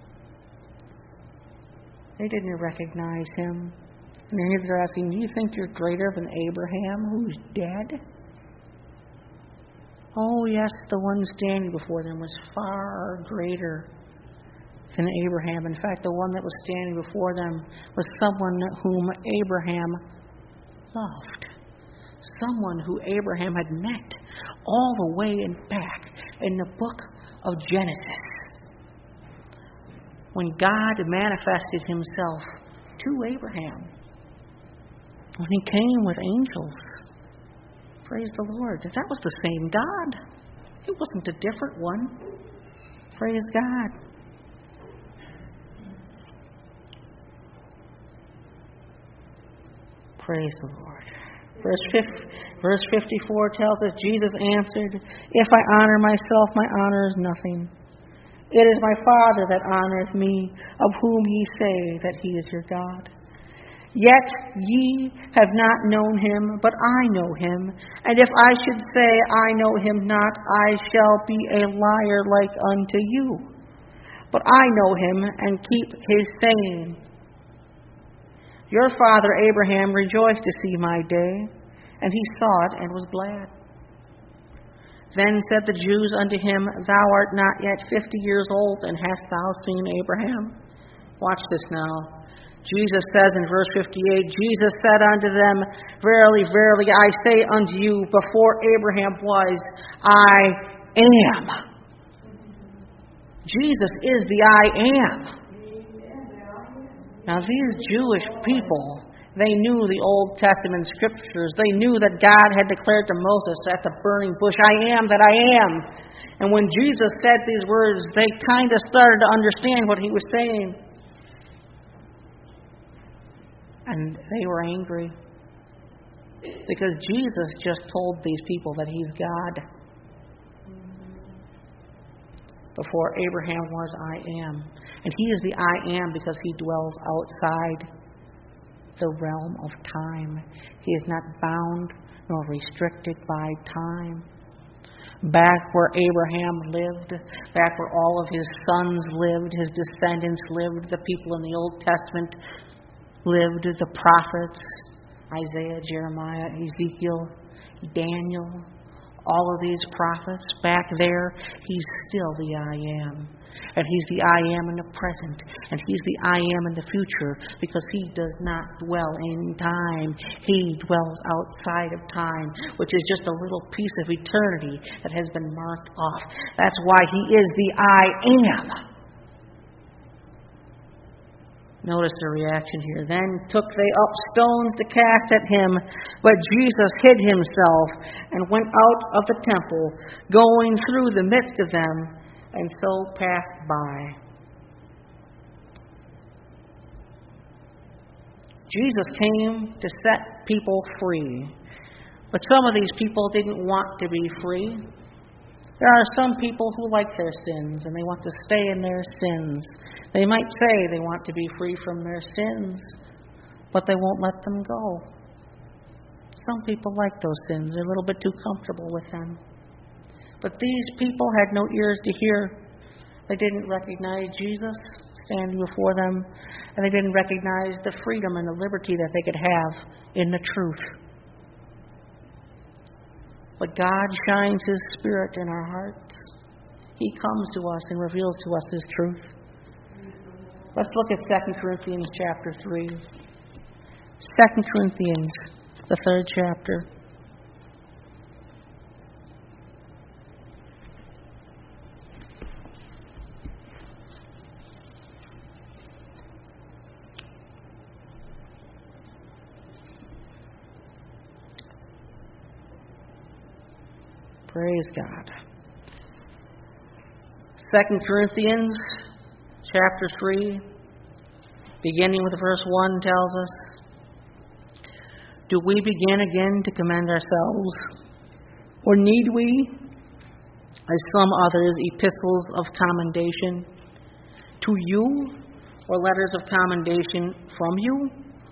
They didn't recognize him. And here they're asking, do you think you're greater than Abraham, who's dead? Oh, yes, the one standing before them was far greater than Abraham. In fact, the one that was standing before them was someone whom Abraham loved. Someone who Abraham had met all the way and back in the book of Genesis, when God manifested Himself to Abraham, when He came with angels. Praise the Lord. That was the same God. It wasn't a different one. Praise God. Praise the Lord. Verse 54 tells us, Jesus answered, If I honor myself, my honor is nothing. It is my Father that honoreth me, of whom ye say that He is your God. Yet ye have not known Him, but I know Him. And if I should say I know Him not, I shall be a liar like unto you. But I know Him, and keep His saying. Your father Abraham rejoiced to see my day, and he saw it and was glad. Then said the Jews unto him, Thou art not yet 50 years old, and hast thou seen Abraham? Watch this now. Jesus says in verse 58, Jesus said unto them, Verily, verily, I say unto you, before Abraham was, I am. Jesus is the I am. Now, these Jewish people, they knew the Old Testament scriptures. They knew that God had declared to Moses at the burning bush, I am that I am. And when Jesus said these words, they kind of started to understand what He was saying. And they were angry because Jesus just told these people that He's God. Before Abraham was, I am. And He is the I am because He dwells outside the realm of time. He is not bound nor restricted by time. Back where Abraham lived, back where all of his sons lived, his descendants lived, the people in the Old Testament lived, the prophets, Isaiah, Jeremiah, Ezekiel, Daniel, all of these prophets, back there, He's still the I am. And He's the I am in the present. And He's the I am in the future, because He does not dwell in time. He dwells outside of time, which is just a little piece of eternity that has been marked off. That's why He is the I am. Notice the reaction here. Then took they up stones to cast at Him, but Jesus hid Himself and went out of the temple, going through the midst of them, and so passed by. Jesus came to set people free. But some of these people didn't want to be free. There are some people who like their sins and they want to stay in their sins. They might say they want to be free from their sins, but they won't let them go. Some people like those sins. They're a little bit too comfortable with them. But these people had no ears to hear. They didn't recognize Jesus standing before them, and they didn't recognize the freedom and the liberty that they could have in the truth. But God shines His Spirit in our hearts. He comes to us and reveals to us His truth. Let's look at 2 Corinthians chapter 3. 2 Corinthians, the 3rd chapter. Praise God. 2 Corinthians chapter 3, beginning with verse 1, tells us, do we begin again to commend ourselves? Or need we, as some others, epistles of commendation to you, or letters of commendation from you?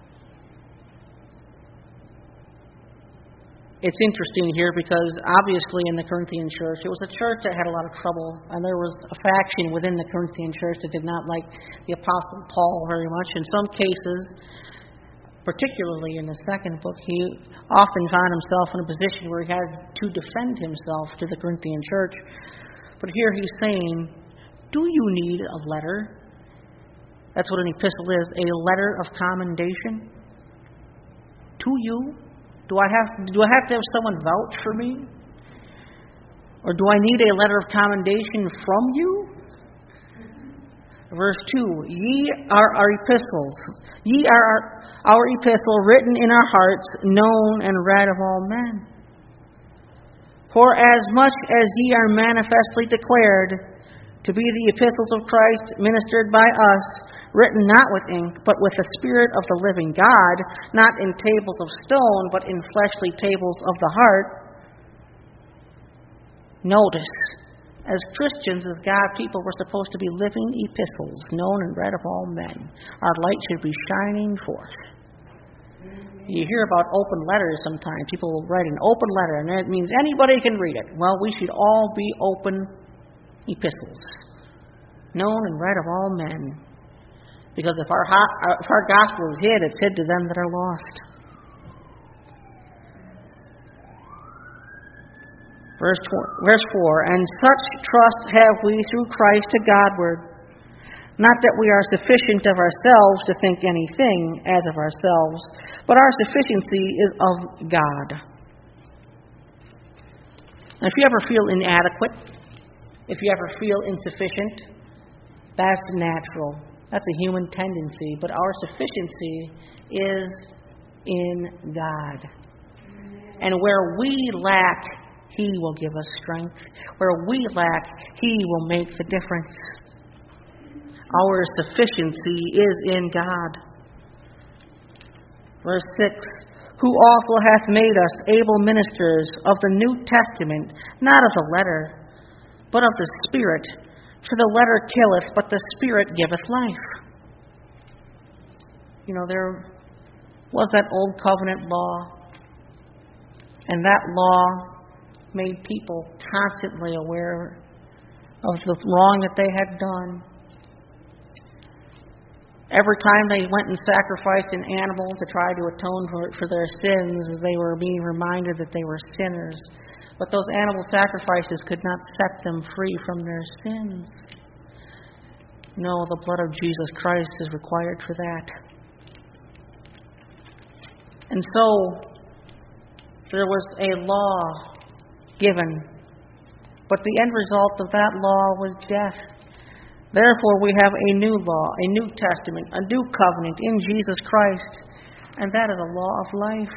It's interesting here because obviously in the Corinthian church, it was a church that had a lot of trouble, and there was a faction within the Corinthian church that did not like the Apostle Paul very much. In some cases, particularly in the second book, he often found himself in a position where he had to defend himself to the Corinthian church. But here he's saying, do you need a letter? That's what an epistle is, a letter of commendation to you. Do I have to have someone vouch for me? Or do I need a letter of commendation from you? Verse 2, ye are our epistles. Ye are our epistle written in our hearts, known and read of all men. For as much as ye are manifestly declared to be the epistles of Christ, ministered by us, written not with ink, but with the Spirit of the living God, not in tables of stone, but in fleshly tables of the heart. Notice, as Christians, as God's people, we're supposed to be living epistles, known and read of all men. Our light should be shining forth. You hear about open letters sometimes. People will write an open letter, and that means anybody can read it. Well, we should all be open epistles, known and read of all men. Because if our gospel is hid, it's hid to them that are lost. Verse 4, and such trust have we through Christ to Godward. Not that we are sufficient of ourselves to think anything as of ourselves, but our sufficiency is of God. And if you ever feel inadequate, if you ever feel insufficient, that's natural. That's a human tendency, but our sufficiency is in God. And where we lack, He will give us strength. Where we lack, He will make the difference. Our sufficiency is in God. Verse 6, who also hath made us able ministers of the New Testament, not of the letter, but of the Spirit. For the letter killeth, but the Spirit giveth life. You know, there was that old covenant law, and that law made people constantly aware of the wrong that they had done. Every time they went and sacrificed an animal to try to atone for their sins, they were being reminded that they were sinners. But those animal sacrifices could not set them free from their sins. No, the blood of Jesus Christ is required for that. And so, there was a law given, but the end result of that law was death. Therefore, we have a new law, a New Testament, a new covenant in Jesus Christ, and that is a law of life.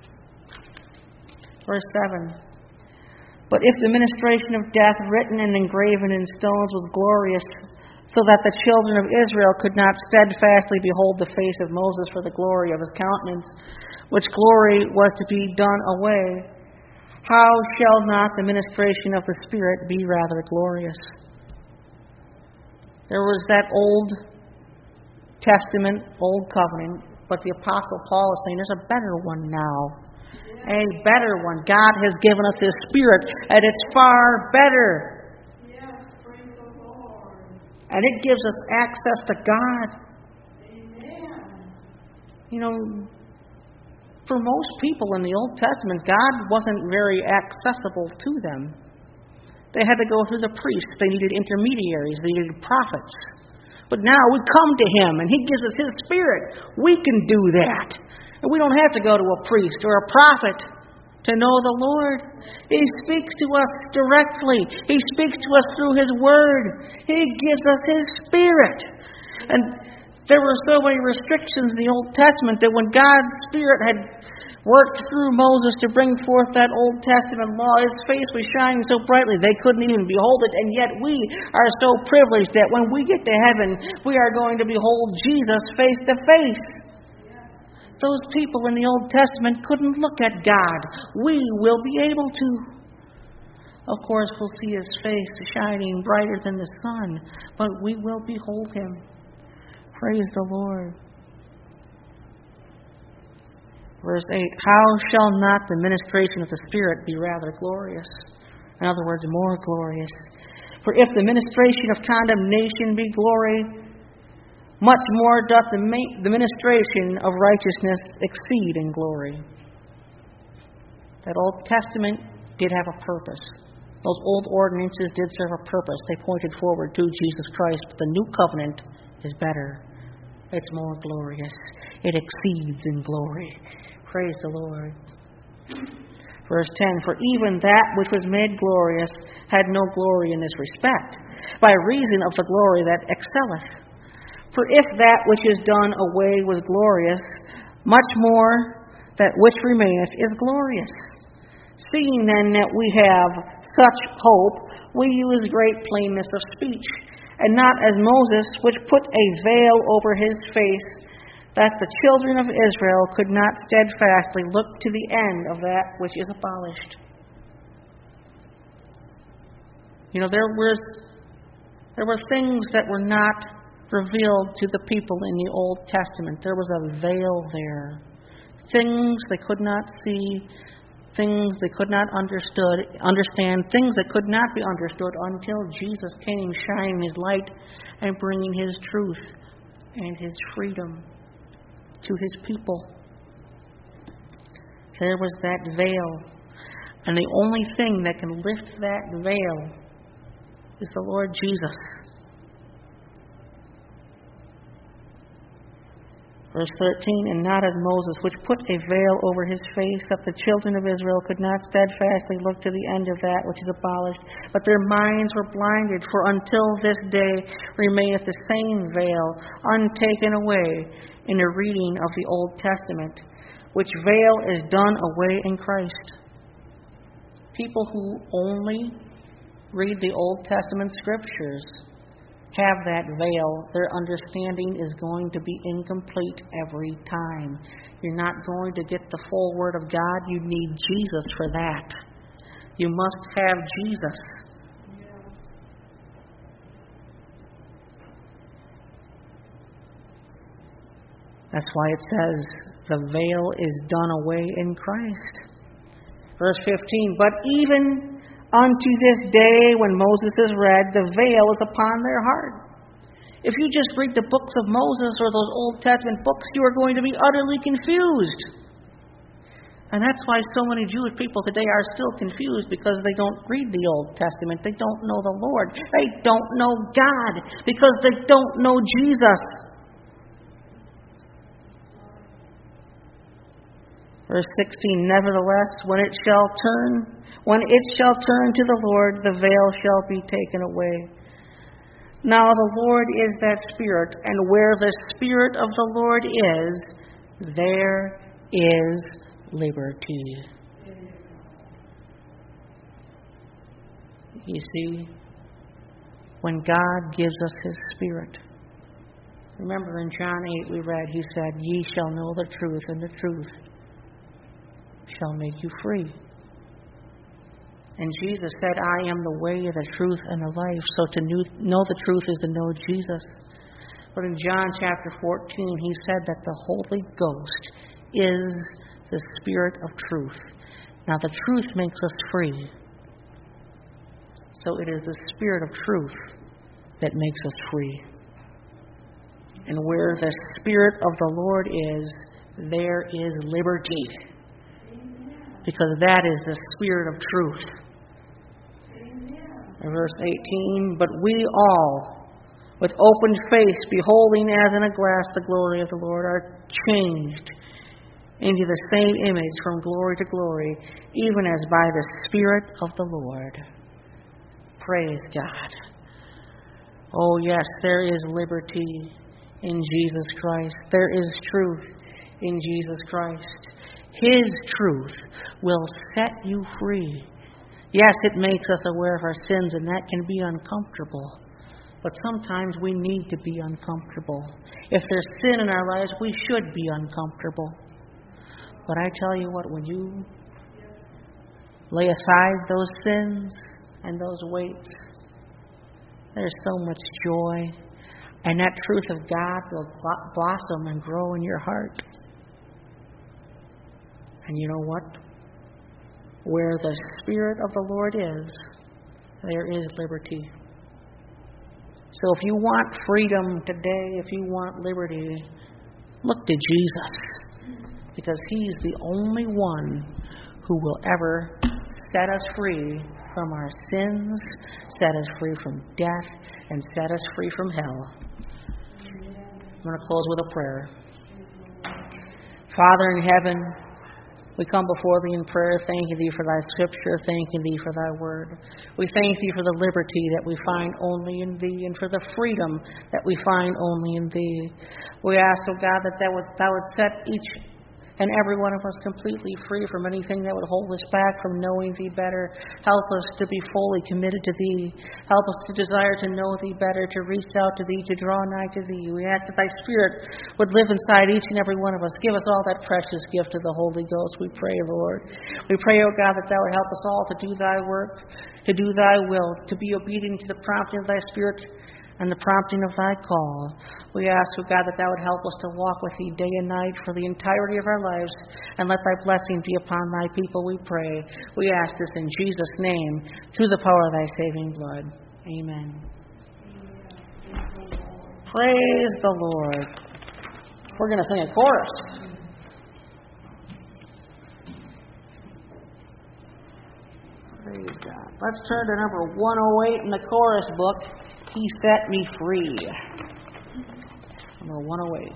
Verse 7. But if the ministration of death written and engraven in stones was glorious, so that the children of Israel could not steadfastly behold the face of Moses for the glory of his countenance, which glory was to be done away, how shall not the ministration of the Spirit be rather glorious? There was that Old Testament, Old Covenant, but the Apostle Paul is saying there's a better one now. A better one. God has given us His Spirit, and it's far better. Yes, praise the Lord. And it gives us access to God. Amen. You know, for most people in the Old Testament, God wasn't very accessible to them. They had to go through the priests. They needed intermediaries. They needed prophets. But now we come to Him, and He gives us His Spirit. We can do that. And we don't have to go to a priest or a prophet to know the Lord. He speaks to us directly. He speaks to us through His Word. He gives us His Spirit. And there were so many restrictions in the Old Testament that when God's Spirit had worked through Moses to bring forth that Old Testament law, His face was shining so brightly they couldn't even behold it. And yet we are so privileged that when we get to heaven, we are going to behold Jesus face to face. Those people in the Old Testament couldn't look at God. We will be able to. Of course, we'll see His face shining brighter than the sun, but we will behold Him. Praise the Lord. Verse 8, how shall not the ministration of the Spirit be rather glorious? In other words, more glorious. For if the ministration of condemnation be glory, much more doth the ministration of righteousness exceed in glory. That Old Testament did have a purpose. Those old ordinances did serve a purpose. They pointed forward to Jesus Christ. But the new covenant is better. It's more glorious. It exceeds in glory. Praise the Lord. Verse 10, for even that which was made glorious had no glory in this respect, by reason of the glory that excelleth. For if that which is done away was glorious, much more that which remaineth is glorious. Seeing then that we have such hope, we use great plainness of speech, and not as Moses, which put a veil over his face, that the children of Israel could not steadfastly look to the end of that which is abolished. You know, there were things that were not revealed to the people in the Old Testament. There was a veil there. Things they could not see, things they could not understand, things that could not be understood until Jesus came shining His light and bringing His truth and His freedom to His people. There was that veil. And the only thing that can lift that veil is the Lord Jesus. Verse 13, and not as Moses, which put a veil over his face, that the children of Israel could not steadfastly look to the end of that which is abolished, but their minds were blinded, for until this day remaineth the same veil, untaken away in the reading of the Old Testament, which veil is done away in Christ. People who only read the Old Testament scriptures have that veil. Their understanding is going to be incomplete every time. You're not going to get the full Word of God. You need Jesus for that. You must have Jesus. That's why it says the veil is done away in Christ. Verse 15, but even unto this day, when Moses is read, the veil is upon their heart. If you just read the books of Moses or those Old Testament books, you are going to be utterly confused. And that's why so many Jewish people today are still confused, because they don't read the Old Testament. They don't know the Lord. They don't know God, because they don't know Jesus. Verse 16, nevertheless, when it shall turn to the Lord, the veil shall be taken away. Now the Lord is that Spirit, and where the Spirit of the Lord is, there is liberty. You see, when God gives us His Spirit, remember in John 8 we read, He said, ye shall know the truth, and the truth shall make you free. And Jesus said, I am the way, the truth, and the life. So to know the truth is to know Jesus. But in John chapter 14, he said that the Holy Ghost is the Spirit of truth. Now the truth makes us free. So it is the Spirit of truth that makes us free. And where the Spirit of the Lord is, there is liberty. Because that is the Spirit of truth. Verse 18, but we all, with open face, beholding as in a glass the glory of the Lord, are changed into the same image from glory to glory, even as by the Spirit of the Lord. Praise God. Oh yes, there is liberty in Jesus Christ. There is truth in Jesus Christ. His truth will set you free. Yes, it makes us aware of our sins, and that can be uncomfortable. But sometimes we need to be uncomfortable. If there's sin in our lives, we should be uncomfortable. But I tell you what, when you lay aside those sins and those weights, there's so much joy. And that truth of God will blossom and grow in your heart. And you know what? Where the Spirit of the Lord is, there is liberty. So if you want freedom today, if you want liberty, look to Jesus. Because He's the only one who will ever set us free from our sins, set us free from death, and set us free from hell. I'm going to close with a prayer. Father in heaven, we come before Thee in prayer, thanking Thee for Thy Scripture, thanking Thee for Thy Word. We thank Thee for the liberty that we find only in Thee and for the freedom that we find only in Thee. We ask, O God, that Thou would set each and every one of us completely free from anything that would hold us back from knowing Thee better. Help us to be fully committed to Thee. Help us to desire to know Thee better, to reach out to Thee, to draw nigh to Thee. We ask that Thy Spirit would live inside each and every one of us. Give us all that precious gift of the Holy Ghost, we pray, Lord. We pray, O God, that Thou would help us all to do Thy work, to do Thy will, to be obedient to the prompting of Thy Spirit and the prompting of Thy call. We ask, O God, that Thou would help us to walk with Thee day and night for the entirety of our lives, and let Thy blessing be upon Thy people, we pray. We ask this in Jesus' name, through the power of Thy saving blood. Amen. Praise the Lord. We're going to sing a chorus. Praise God. Let's turn to number 108 in the chorus book. He set me free. Number 108.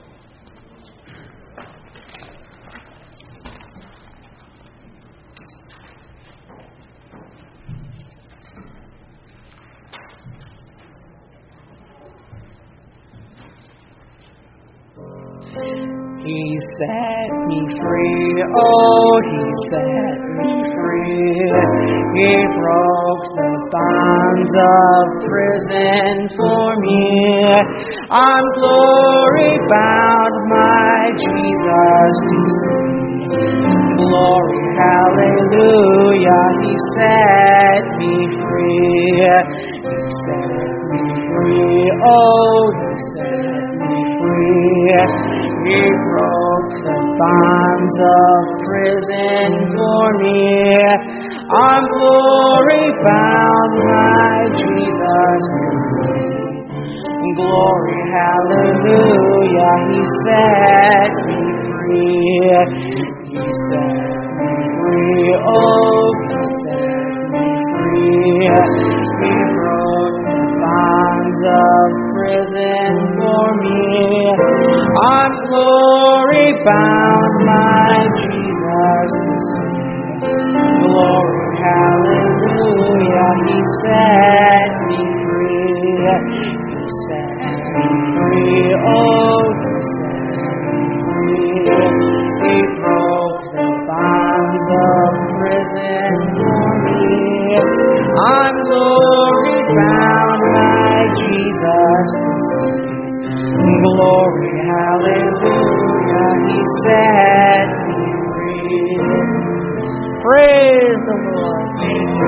He set me free, oh, He set me free. He broke the bonds of prison for me. I'm glory bound, my Jesus to see. Glory, hallelujah, He set me free. He set me free, oh, He set me free. He broke the bonds of prison for me. I'm glory bound, my Jesus to see. Glory, hallelujah, He set me free. He set me free, oh, He set me free. He broke the bonds of prison for me. I'm glory bound, my Jesus to see. Glory, hallelujah, He set me free. He set me free, oh, He set me free. He broke the bonds of prison for me. I'm glory bound, my Jesus to see. Glory, hallelujah, He set me free. Praise the Lord. Thank you.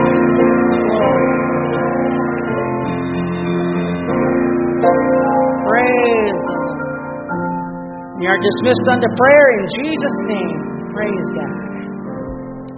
Praise the Lord. We are dismissed unto prayer in Jesus' name. Praise God.